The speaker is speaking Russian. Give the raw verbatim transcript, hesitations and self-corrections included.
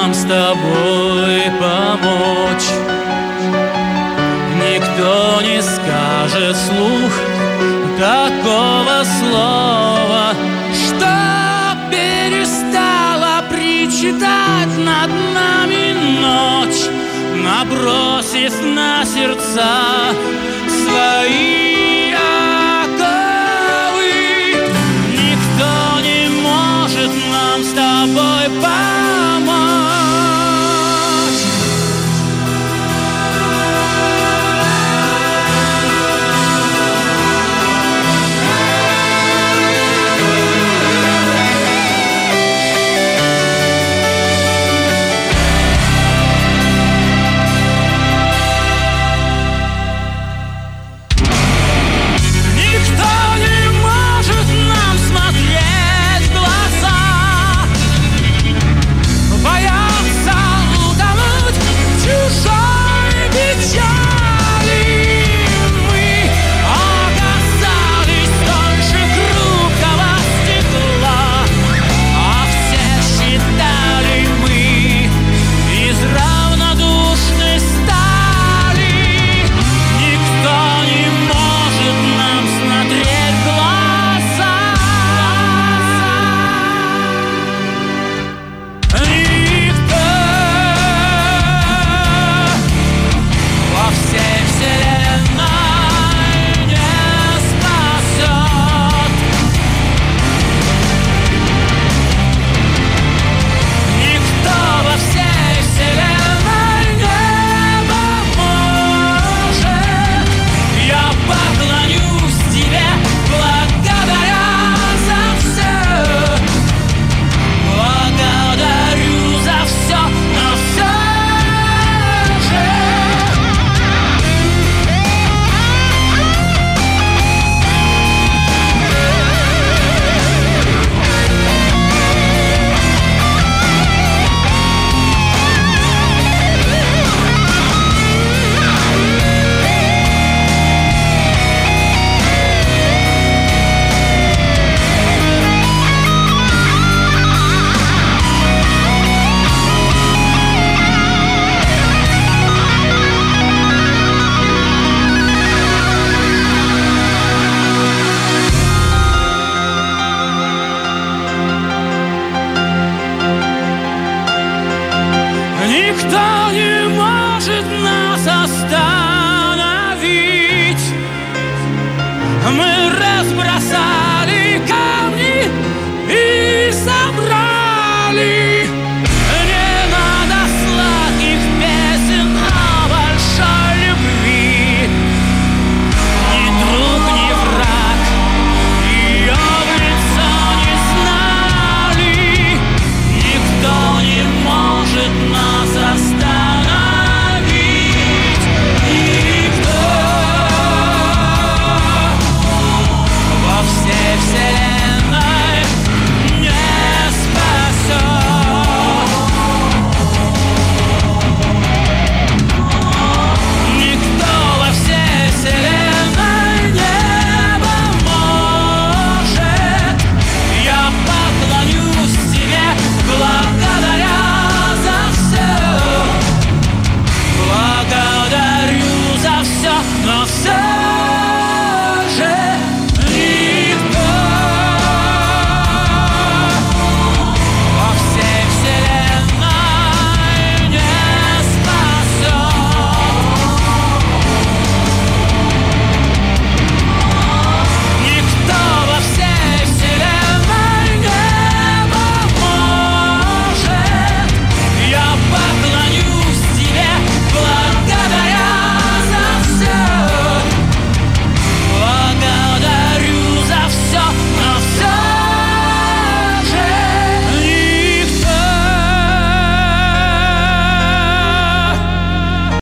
нам с тобой помочь. Никто не скажет вслух такого слова, что перестала причитать над нами ночь, набросив на сердца свои оковы. Никто не может нам с тобой помочь. Никто не может нас остановить. Мы разбросали камни и собрали. Не надо сладких песен о большой любви. Ни друг, ни враг ее в лицо не знали. Никто не может нас остановить. Никто во всей вселенной не спасет. Никто во всей вселенной не поможет. Я поклонюсь тебе, благодаря за все. Благодарю за все, но все